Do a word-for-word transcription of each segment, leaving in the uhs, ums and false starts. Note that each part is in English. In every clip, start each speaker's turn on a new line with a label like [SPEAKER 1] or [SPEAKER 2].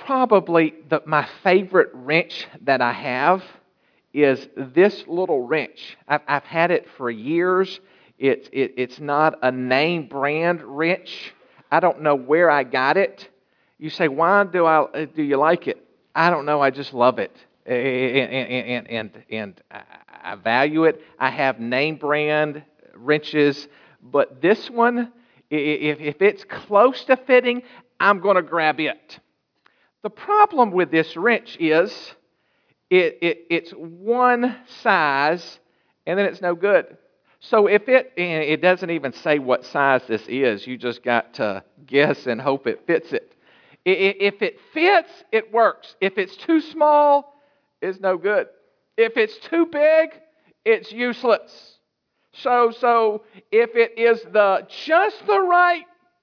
[SPEAKER 1] probably the, my favorite wrench that I have is this little wrench. I've, I've had it for years. It's it, it's not a name brand wrench. I don't know where I got it. You say, why do I do you like it? I don't know. I just love it, and and and, and I value it. I have name brand wrenches, but this one, if if it's close to fitting, I'm going to grab it. The problem with this wrench is it, it it's one size, and then it's no good. So if it, and it doesn't even say what size this is, you just got to guess and hope it fits it. If it fits, it works. If it's too small, it's no good. If it's too big, it's useless. So, so if it is the just the right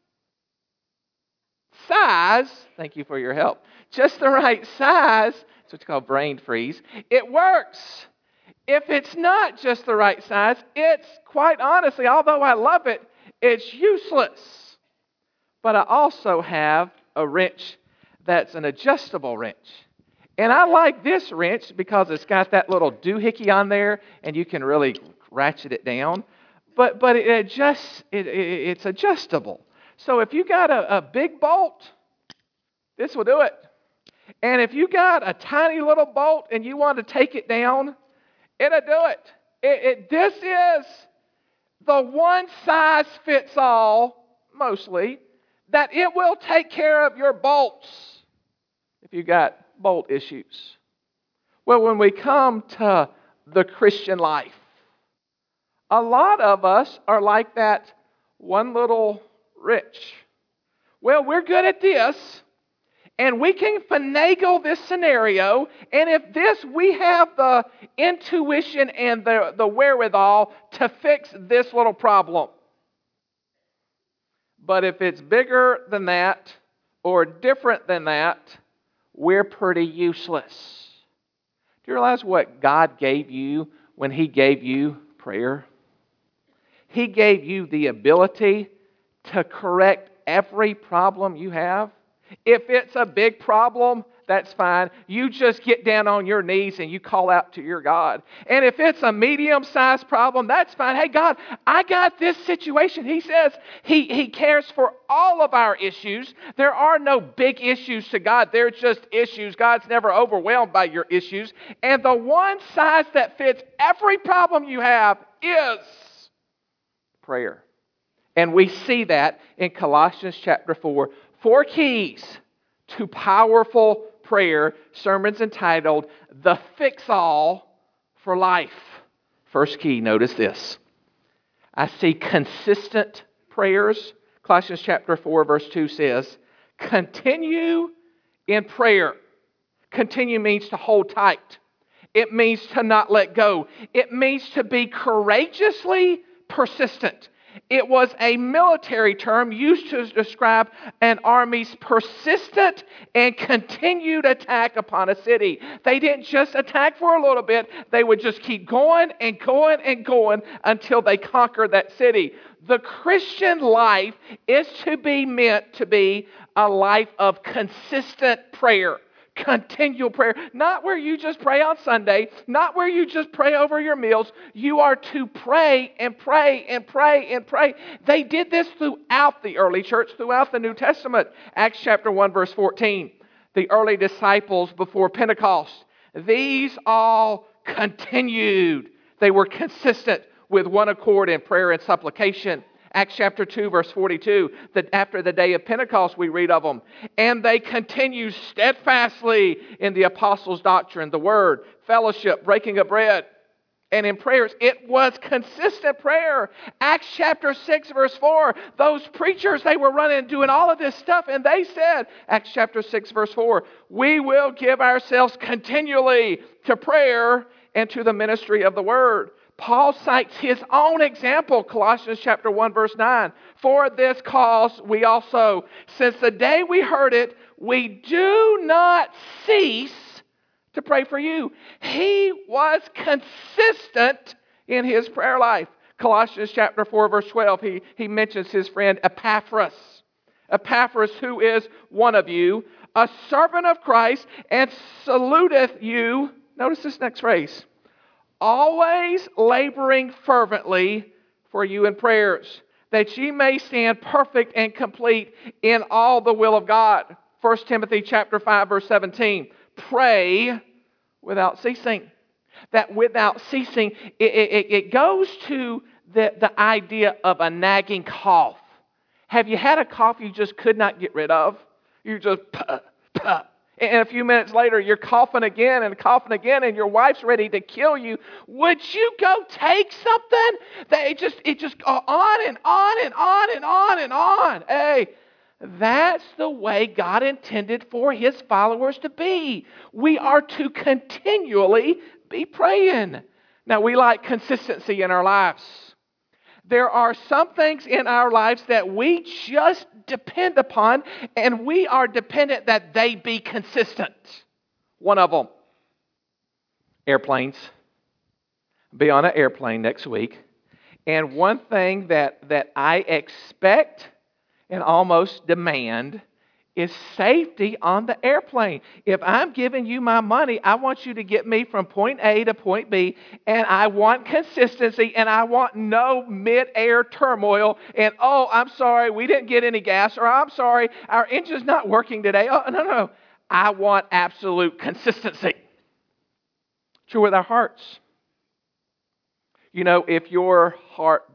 [SPEAKER 1] size, thank you for your help, just the right size, that's what's called brain freeze, it works. If it's not just the right size, it's quite honestly, although I love it, it's useless. But I also have a wrench that's an adjustable wrench. And I like this wrench because it's got that little doohickey on there and you can really ratchet it down. But but it adjusts, it, it, it's adjustable. So if you got a, a big bolt, this will do it. And if you got a tiny little bolt and you want to take it down, it'll do it. It, it. This is the one size fits all, mostly, that it will take care of your bolts if you got bolt issues. Well, when we come to the Christian life, a lot of us are like that one little rich. Well, we're good at this, and we can finagle this scenario, and if this, we have the intuition and the, the wherewithal to fix this little problem. But if it's bigger than that or different than that, we're pretty useless. Do you realize what God gave you when He gave you prayer? He gave you the ability to correct every problem you have. If it's a big problem, that's fine. You just get down on your knees and you call out to your God. And if it's a medium-sized problem, that's fine. Hey, God, I got this situation. He says he, he cares for all of our issues. There are no big issues to God. They're just issues. God's never overwhelmed by your issues. And the one size that fits every problem you have is prayer. And we see that in Colossians chapter four. Four keys to powerful prayer, sermons entitled, The Fix-All for Life. First key, notice this. I see consistent prayers. Colossians chapter four, verse two says, continue in prayer. Continue means to hold tight. It means to not let go. It means to be courageously persistent. It was a military term used to describe an army's persistent and continued attack upon a city. They didn't just attack for a little bit. They would just keep going and going and going until they conquered that city. The Christian life is to be meant to be a life of consistent prayer. Continual prayer, not where you just pray on Sunday, not where you just pray over your meals. You are to pray and pray and pray and pray. They did this throughout the early church, throughout the New Testament. Acts chapter one, verse fourteen. The early disciples before Pentecost, these all continued. They were consistent with one accord in prayer and supplication. Acts chapter two, verse forty-two, that after the day of Pentecost we read of them. And they continue steadfastly in the apostles' doctrine, the word, fellowship, breaking of bread, and in prayers. It was consistent prayer. Acts chapter six, verse four, those preachers, they were running and doing all of this stuff, and they said, Acts chapter six, verse four, we will give ourselves continually to prayer and to the ministry of the word. Paul cites his own example, Colossians chapter one, verse nine. For this cause we also, since the day we heard it, we do not cease to pray for you. He was consistent in his prayer life. Colossians chapter four, verse twelve, he, he mentions his friend Epaphras. Epaphras, who is one of you, a servant of Christ, and saluteth you, notice this next phrase, always laboring fervently for you in prayers, that ye may stand perfect and complete in all the will of God. First Timothy chapter five, verse seventeen. Pray without ceasing. That without ceasing, it, it, it goes to the, the idea of a nagging cough. Have you had a cough you just could not get rid of? You just, puh, puh. And a few minutes later, you're coughing again and coughing again, and your wife's ready to kill you. Would you go take something? They just, it just go on and on and on and on and on. Hey, that's the way God intended for His followers to be. We are to continually be praying. Now, we like consistency in our lives. There are some things in our lives that we just depend upon, and we are dependent that they be consistent. One of them, airplanes. Be on an airplane next week. And one thing that, that I expect and almost demand is safety on the airplane. If I'm giving you my money, I want you to get me from point A to point B, and I want consistency, and I want no mid-air turmoil, and oh, I'm sorry, we didn't get any gas, or I'm sorry, our engine's not working today. Oh, no, no, I want absolute consistency. True with our hearts. You know, if your heart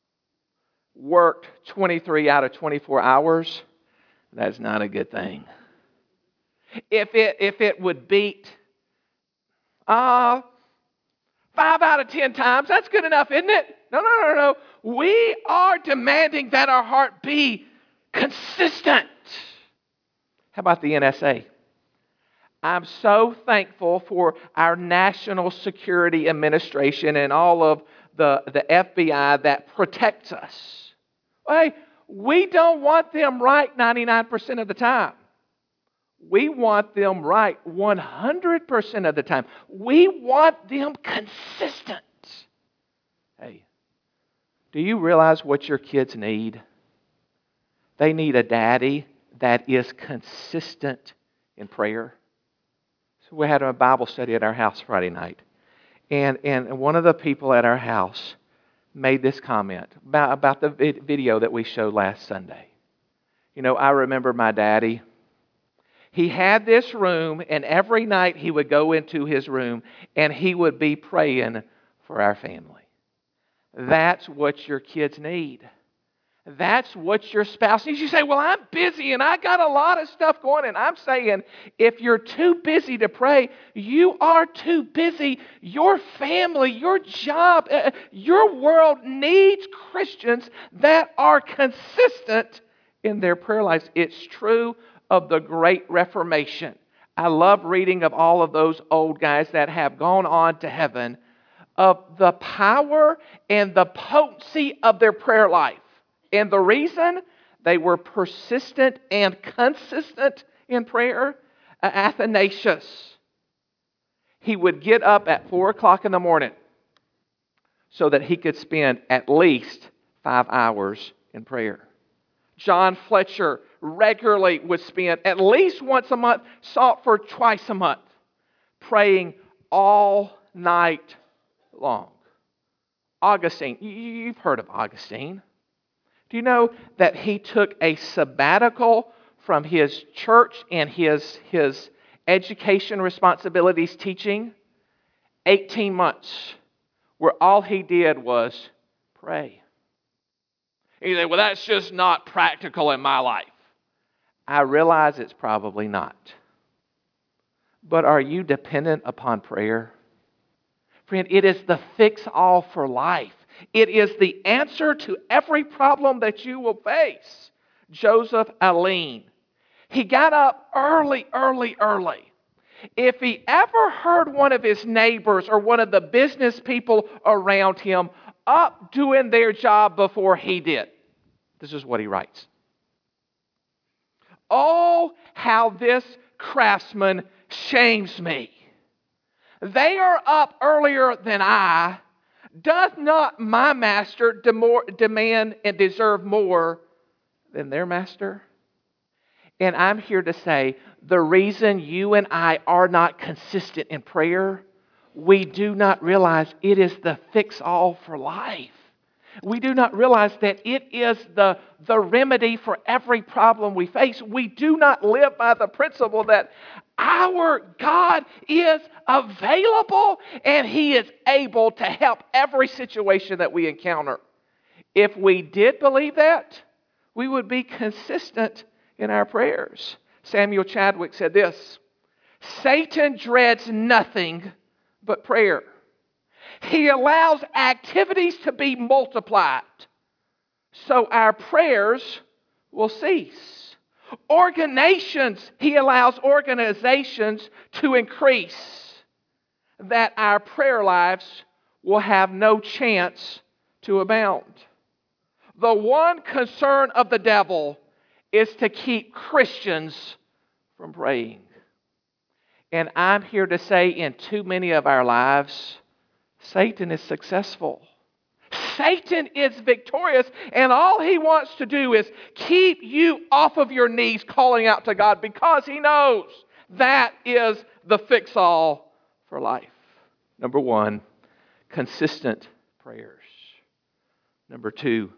[SPEAKER 1] worked twenty-three out of twenty-four hours, that's not a good thing. If it if it would beat uh, five out of ten times, that's good enough, isn't it? No, no, no, no. We are demanding that our heart be consistent. How about the N S A? I'm so thankful for our National Security Administration and all of the, the F B I that protects us. Hey, we don't want them right ninety-nine percent of the time. We want them right one hundred percent of the time. We want them consistent. Hey, do you realize what your kids need? They need a daddy that is consistent in prayer. So we had a Bible study at our house Friday night. And, and one of the people at our house made this comment about, about the video that we showed last Sunday. You know, I remember my daddy. He had this room, and every night he would go into his room, and he would be praying for our family. That's what your kids need. That's what your spouse needs. You say, well, I'm busy, and I got a lot of stuff going. And I'm saying, if you're too busy to pray, you are too busy. Your family, your job, uh, your world needs Christians that are consistent in their prayer lives. It's true of the Great Reformation. I love reading of all of those old guys that have gone on to heaven, of the power and the potency of their prayer life. And the reason they were persistent and consistent in prayer, uh, Athanasius, he would get up at four o'clock in the morning so that he could spend at least five hours in prayer. John Fletcher regularly would spend at least once a month, sought for twice a month, praying all night long. Augustine, you've heard of Augustine. Do you know that he took a sabbatical from his church and his, his education responsibilities teaching? eighteen months, where all he did was pray. And you say, well, that's just not practical in my life. I realize it's probably not. But are you dependent upon prayer? Friend, it is the fix-all for life. It is the answer to every problem that you will face. Joseph Alleine, he got up early, early, early. If he ever heard one of his neighbors or one of the business people around him up doing their job before he did, this is what he writes. Oh, how this craftsman shames me. They are up earlier than I. Doth not my master demand and deserve more than their master? And I'm here to say, the reason you and I are not consistent in prayer, we do not realize it is the fix-all for life. We do not realize that it is the, the remedy for every problem we face. We do not live by the principle that our God is available and He is able to help every situation that we encounter. If we did believe that, we would be consistent in our prayers. Samuel Chadwick said this, Satan dreads nothing but prayer. He allows activities to be multiplied, so our prayers will cease. Organizations, he allows organizations to increase, that our prayer lives will have no chance to abound. The one concern of the devil is to keep Christians from praying. And I'm here to say, in too many of our lives, Satan is successful. Satan is victorious, and all he wants to do is keep you off of your knees calling out to God, because he knows that is the fix-all for life. Number one, consistent prayers. Number two,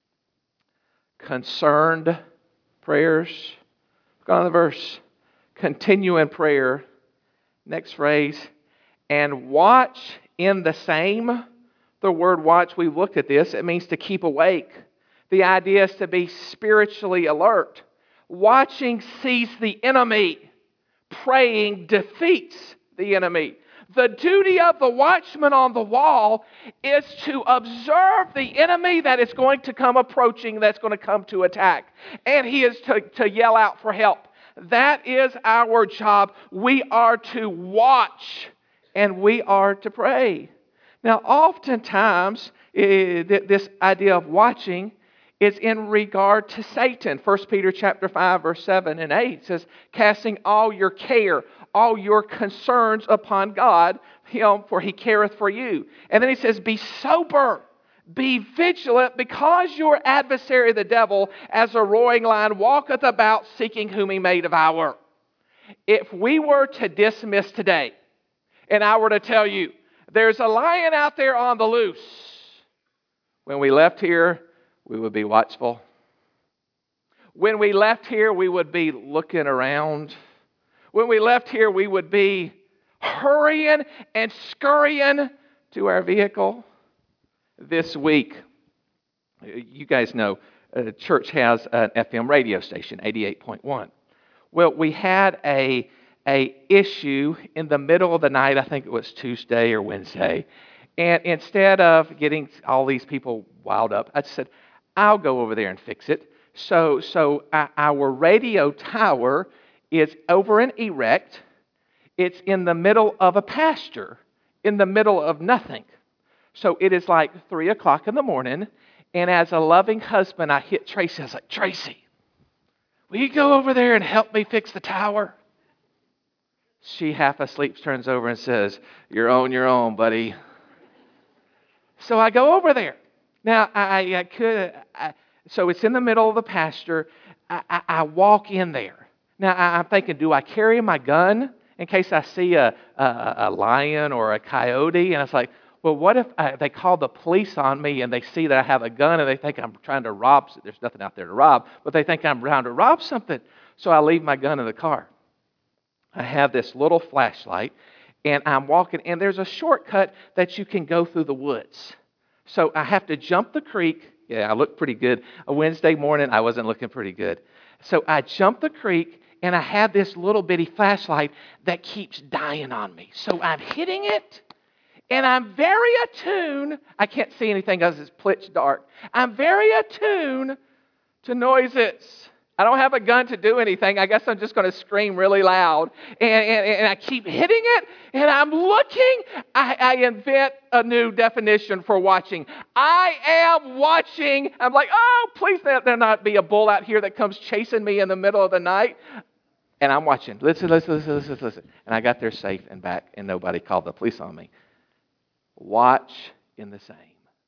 [SPEAKER 1] concerned prayers. Go on the verse. Continue in prayer. Next phrase. And watch in the same. The word watch, we've looked at this. It means to keep awake. The idea is to be spiritually alert. Watching sees the enemy. Praying defeats the enemy. The duty of the watchman on the wall is to observe the enemy that is going to come approaching, that's going to come to attack. And he is to, to yell out for help. That is our job. We are to watch and we are to pray. Now, oftentimes, this idea of watching is in regard to Satan. First Peter chapter five, verse seven and eight says, casting all your care, all your concerns upon God, Him, for He careth for you. And then he says, be sober, be vigilant, because your adversary the devil, as a roaring lion, walketh about seeking whom he may devour. If we were to dismiss today, and I were to tell you, there's a lion out there on the loose, when we left here, we would be watchful. When we left here, we would be looking around. When we left here, we would be hurrying and scurrying to our vehicle. This week, you guys know, uh, church has an F M radio station, eighty-eight point one. Well, we had a, a issue in the middle of the night, I think it was Tuesday or Wednesday, and instead of getting all these people wild up, I said, I'll go over there and fix it. So, so our radio tower is over and erect. It's in the middle of a pasture, in the middle of nothing. So it is like three o'clock in the morning, and as a loving husband, I hit Tracy. I was like, Tracy, will you go over there and help me fix the tower? She, half asleep, turns over and says, you're on your own, buddy. So I go over there. Now, I, I could, I, so it's in the middle of the pasture. I, I, I walk in there. Now, I, I'm thinking, do I carry my gun in case I see a, a, a lion or a coyote? And I was like, well, what if I, they call the police on me and they see that I have a gun and they think I'm trying to rob? There's nothing out there to rob, but they think I'm trying to rob something. So I leave my gun in the car. I have this little flashlight, and I'm walking, and there's a shortcut that you can go through the woods. So I have to jump the creek. Yeah, I look pretty good. A Wednesday morning, I wasn't looking pretty good. So I jump the creek, and I have this little bitty flashlight that keeps dying on me. So I'm hitting it, and I'm very attuned. I can't see anything because it's pitch dark. I'm very attuned to noises. I don't have a gun to do anything. I guess I'm just going to scream really loud. And, and, and I keep hitting it, and I'm looking. I, I invent a new definition for watching. I am watching. I'm like, oh, please let there not be a bull out here that comes chasing me in the middle of the night. And I'm watching. Listen, listen, listen, listen, listen. And I got there safe and back, and nobody called the police on me. Watch in the same.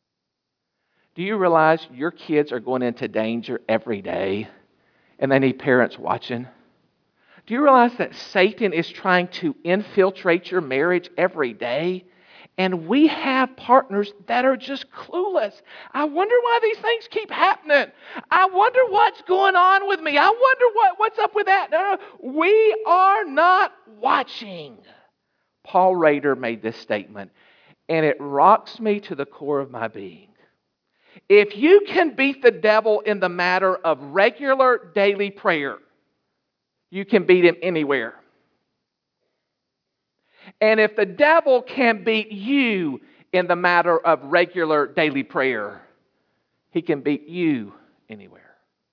[SPEAKER 1] Do you realize your kids are going into danger every day? And they need parents watching. Do you realize that Satan is trying to infiltrate your marriage every day? And we have partners that are just clueless. I wonder why these things keep happening. I wonder what's going on with me. I wonder what, what's up with that. No, no, we are not watching. Paul Rader made this statement, and it rocks me to the core of my being. If you can beat the devil in the matter of regular daily prayer, you can beat him anywhere. And if the devil can beat you in the matter of regular daily prayer, he can beat you anywhere.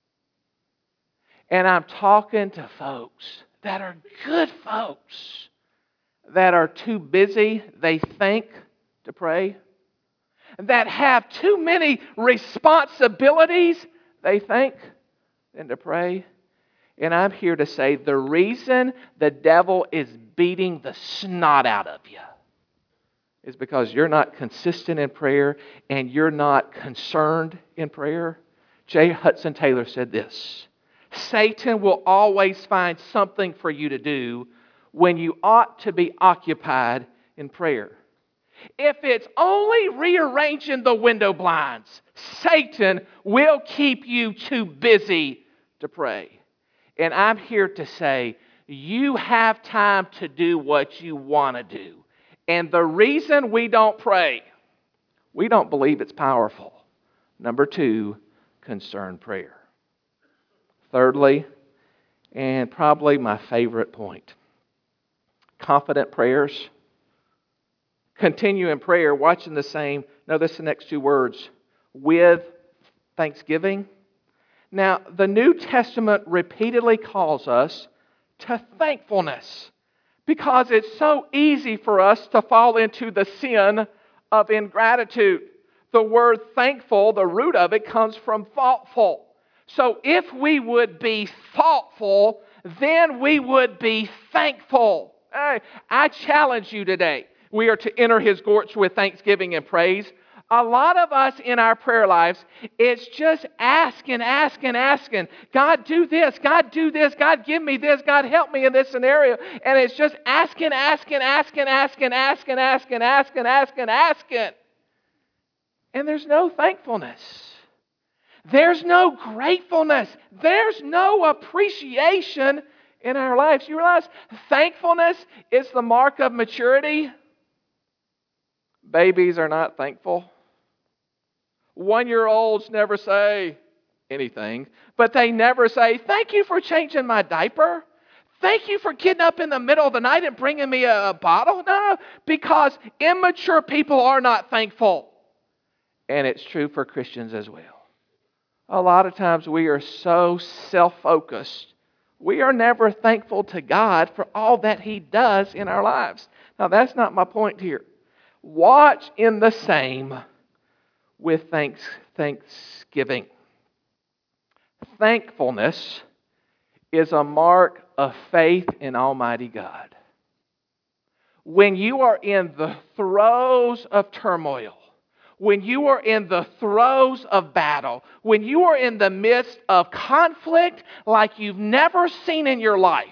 [SPEAKER 1] And I'm talking to folks that are good folks that are too busy, they think, to pray, that have too many responsibilities, they think, than to pray. And I'm here to say the reason the devil is beating the snot out of you is because you're not consistent in prayer and you're not concerned in prayer. J. Hudson Taylor said this: Satan will always find something for you to do when you ought to be occupied in prayer. If it's only rearranging the window blinds, Satan will keep you too busy to pray. And I'm here to say, you have time to do what you want to do. And the reason we don't pray, we don't believe it's powerful. Number two, concerned prayer. Thirdly, and probably my favorite point, confident prayers. Continue in prayer, watching the same, notice the next two words, with thanksgiving. Now, the New Testament repeatedly calls us to thankfulness because it's so easy for us to fall into the sin of ingratitude. The word thankful, the root of it comes from thoughtful. So if we would be thoughtful, then we would be thankful. Hey, I challenge you today. We are to enter His courts with thanksgiving and praise. A lot of us in our prayer lives, it's just asking, asking, asking. God, do this. God, do this. God, give me this. God, help me in this scenario. And it's just asking, asking, asking, asking, asking, asking, asking, asking, asking. And there's no thankfulness. There's no gratefulness. There's no appreciation in our lives. You realize thankfulness is the mark of maturity? Babies are not thankful. One-year-olds never say anything, but they never say, thank you for changing my diaper. Thank you for getting up in the middle of the night and bringing me a, a bottle. No, because immature people are not thankful. And it's true for Christians as well. A lot of times we are so self-focused. We are never thankful to God for all that He does in our lives. Now, that's not my point here. Watch in the same with thanks, thanksgiving. Thankfulness is a mark of faith in Almighty God. When you are in the throes of turmoil, when you are in the throes of battle, when you are in the midst of conflict like you've never seen in your life,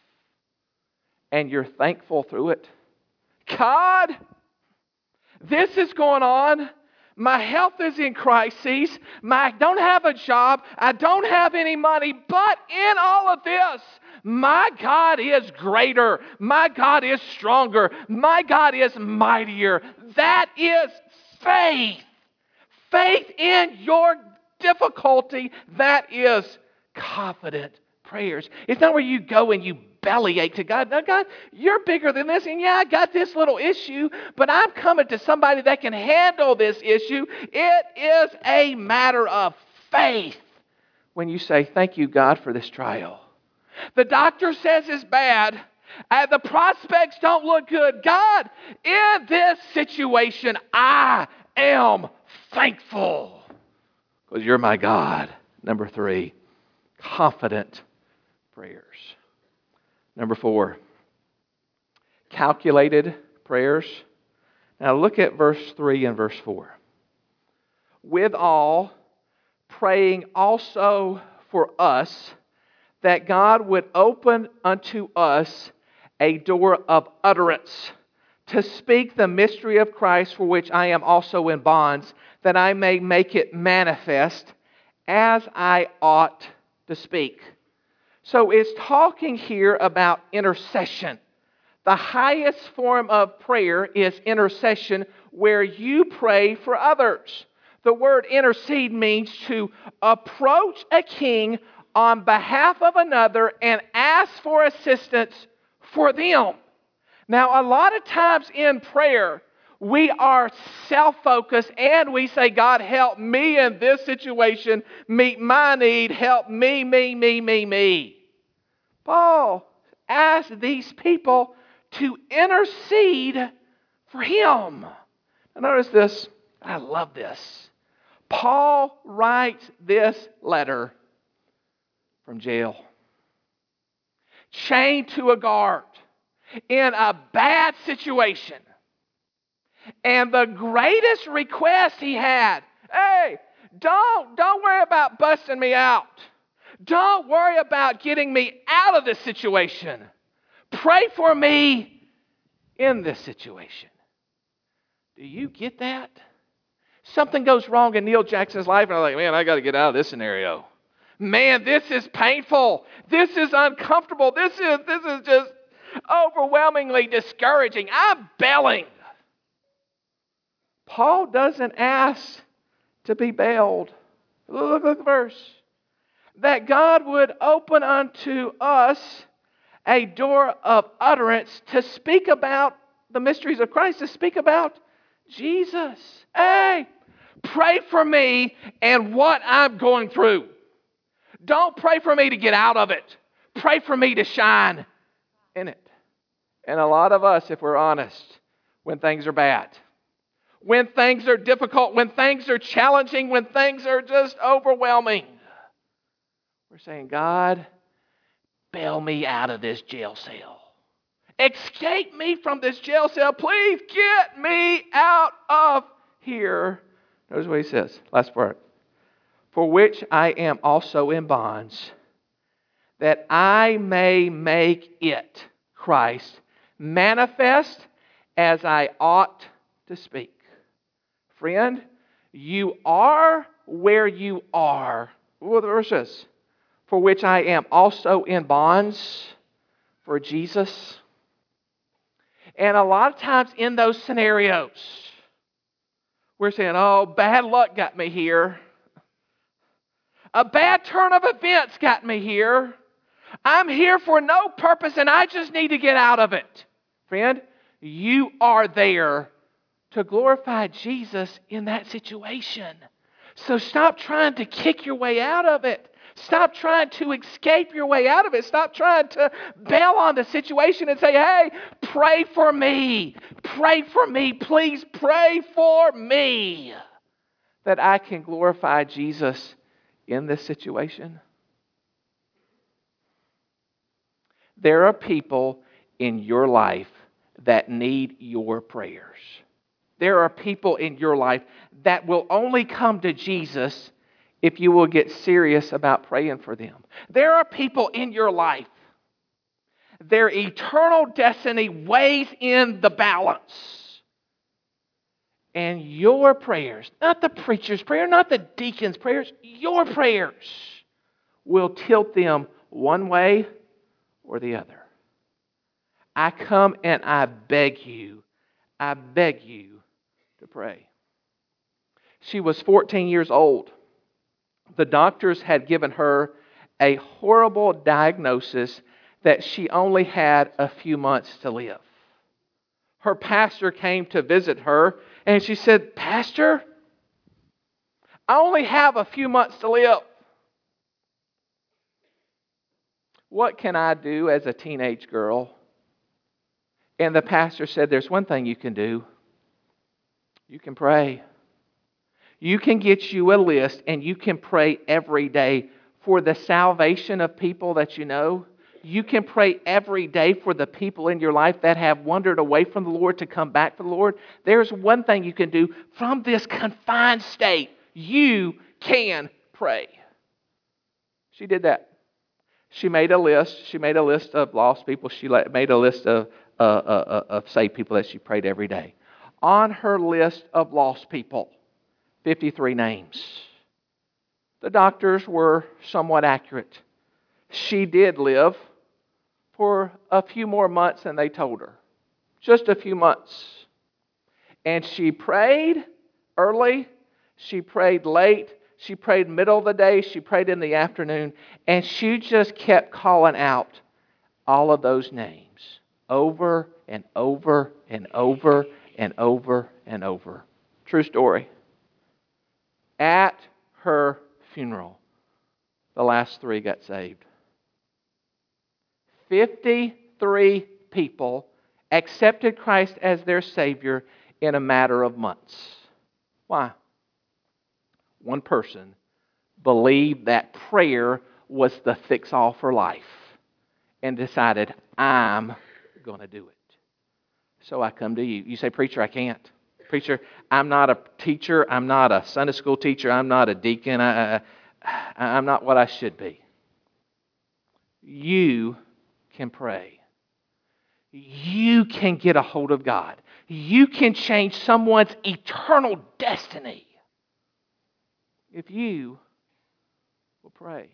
[SPEAKER 1] and you're thankful through it, God, this is going on. My health is in crisis. My, I don't have a job. I don't have any money. But in all of this, my God is greater. My God is stronger. My God is mightier. That is faith. Faith in your difficulty. That is confident prayers. It's not where you go and you bellyache to God. No, God, you're bigger than this. And yeah, I got this little issue, but I'm coming to somebody that can handle this issue. It is a matter of faith when you say, thank you, God, for this trial. The doctor says it's bad. Uh, the prospects don't look good. God, in this situation, I am thankful because you're my God. Number three, confident prayers. Number four, calculated prayers. Now look at verse three and verse four. Withal, praying also for us that God would open unto us a door of utterance to speak the mystery of Christ, for which I am also in bonds, that I may make it manifest as I ought to speak. So it's talking here about intercession. The highest form of prayer is intercession, where you pray for others. The word intercede means to approach a king on behalf of another and ask for assistance for them. Now, a lot of times in prayer, we are self-focused and we say, God, help me in this situation, meet my need, help me, me, me, me, me. Paul asked these people to intercede for him. Now notice this. I love this. Paul writes this letter from jail, chained to a guard, in a bad situation. And the greatest request he had, hey, don't, don't worry about busting me out. Don't worry about getting me out of this situation. Pray for me in this situation. Do you get that? Something goes wrong in Neil Jackson's life, and I'm like, man, I got to get out of this scenario. Man, this is painful. This is uncomfortable. This is this is just overwhelmingly discouraging. I'm bailing. Paul doesn't ask to be bailed. Look at the verse. That God would open unto us a door of utterance to speak about the mysteries of Christ, to speak about Jesus. Hey, pray for me and what I'm going through. Don't pray for me to get out of it. Pray for me to shine in it. And a lot of us, if we're honest, when things are bad, when things are difficult, when things are challenging, when things are just overwhelming, we're saying, God, bail me out of this jail cell. Escape me from this jail cell. Please get me out of here. Notice what he says. Last part. For which I am also in bonds, that I may make it, Christ, manifest as I ought to speak. Friend, you are where you are. What the verse says? For which I am also in bonds for Jesus. And a lot of times in those scenarios, we're saying, oh, bad luck got me here. A bad turn of events got me here. I'm here for no purpose and I just need to get out of it. Friend, you are there to glorify Jesus in that situation. So stop trying to kick your way out of it. Stop trying to escape your way out of it. Stop trying to bail on the situation and say, hey, pray for me. Pray for me. Please pray for me that I can glorify Jesus in this situation. There are people in your life that need your prayers. There are people in your life that will only come to Jesus if you will get serious about praying for them. There are people in your life, their eternal destiny weighs in the balance. And your prayers, not the preacher's prayer, not the deacon's prayers, your prayers will tilt them one way or the other. I come and I beg you, I beg you to pray. She was fourteen years old. The doctors had given her a horrible diagnosis that she only had a few months to live. Her pastor came to visit her and she said, Pastor, I only have a few months to live. What can I do as a teenage girl? And the pastor said, there's one thing you can do. You can pray. You can get you a list and you can pray every day for the salvation of people that you know. You can pray every day for the people in your life that have wandered away from the Lord to come back to the Lord. There's one thing you can do from this confined state. You can pray. She did that. She made a list. She made a list of lost people. She made a list of, uh, uh, of saved people that she prayed every day. On her list of lost people, fifty-three names. The doctors were somewhat accurate. She did live for a few more months than they told her. Just a few months. And she prayed early. She prayed late. She prayed middle of the day. She prayed in the afternoon. And she just kept calling out all of those names over and over and over and over and over. True story. At her funeral, the last three got saved. fifty-three people accepted Christ as their Savior in a matter of months. Why? One person believed that prayer was the fix-all for life and decided, I'm going to do it. So I come to you. You say, preacher, I can't. Preacher, I'm not a teacher. I'm not a Sunday school teacher. I'm not a deacon. I, I, I'm not what I should be. You can pray. You can get a hold of God. You can change someone's eternal destiny if you will pray.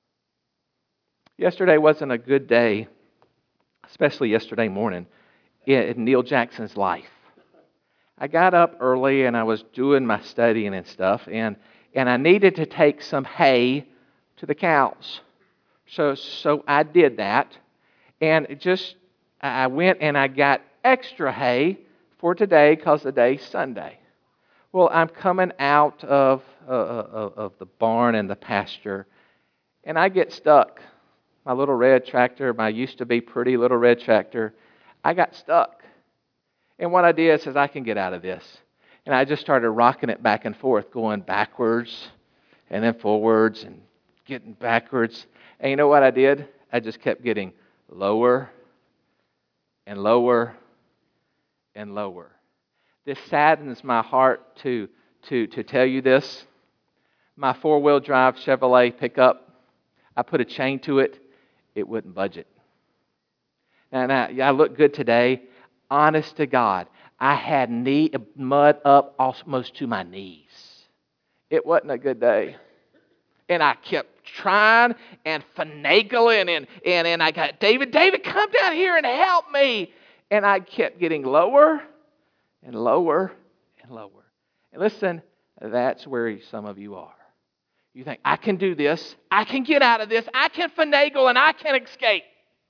[SPEAKER 1] Yesterday wasn't a good day, especially yesterday morning, in Neil Jackson's life. I got up early and I was doing my studying and stuff, and, and I needed to take some hay to the cows. So, so I did that, and just I went and I got extra hay for today because the day's Sunday. Well, I'm coming out of, uh, of, of the barn and the pasture, and I get stuck. My little red tractor, my used to be pretty little red tractor, I got stuck. And what I did is I can get out of this. And I just started rocking it back and forth, going backwards and then forwards and getting backwards. And you know what I did? I just kept getting lower and lower and lower. This saddens my heart to, to, to tell you this. My four-wheel drive Chevrolet pickup, I put a chain to it. It wouldn't budge it. Now, now I look good today. Honest to God, I had knee mud up almost to my knees. It wasn't a good day. And I kept trying and finagling, and, and, and I got, David, David, come down here and help me. And I kept getting lower and lower and lower. And listen, that's where some of you are. You think, I can do this. I can get out of this. I can finagle and I can escape.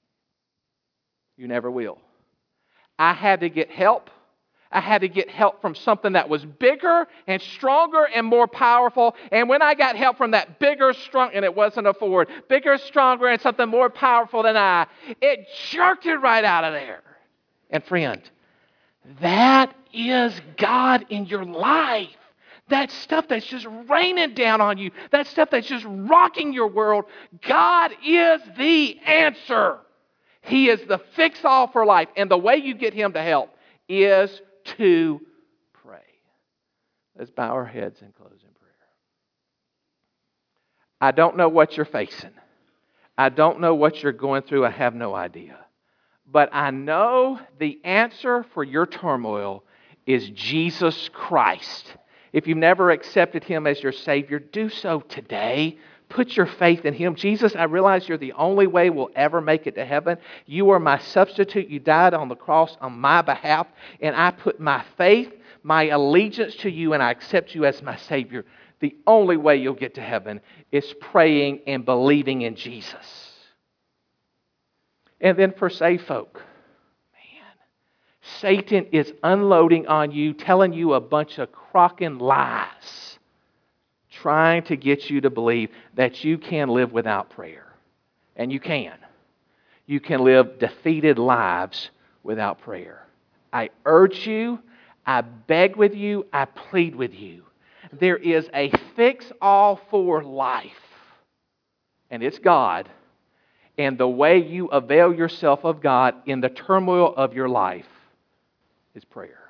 [SPEAKER 1] You never will. I had to get help. I had to get help from something that was bigger and stronger and more powerful. And when I got help from that bigger, strong, and it wasn't a Ford, bigger, stronger, and something more powerful than I, it jerked it right out of there. And friend, that is God in your life. That stuff that's just raining down on you, that stuff that's just rocking your world, God is the answer. He is the fix-all for life. And the way you get Him to help is to pray. Let's bow our heads and close in prayer. I don't know what you're facing. I don't know what you're going through. I have no idea. But I know the answer for your turmoil is Jesus Christ. If you've never accepted Him as your Savior, do so today. Put your faith in Him. Jesus, I realize you're the only way we'll ever make it to heaven. You are my substitute. You died on the cross on my behalf. And I put my faith, my allegiance to you, and I accept you as my Savior. The only way you'll get to heaven is praying and believing in Jesus. And then for saved folk, man, Satan is unloading on you, telling you a bunch of crocking lies, trying to get you to believe that you can live without prayer. And you can. You can live defeated lives without prayer. I urge you, I beg with you, I plead with you. There is a fix-all for life. And it's God. And the way you avail yourself of God in the turmoil of your life is prayer.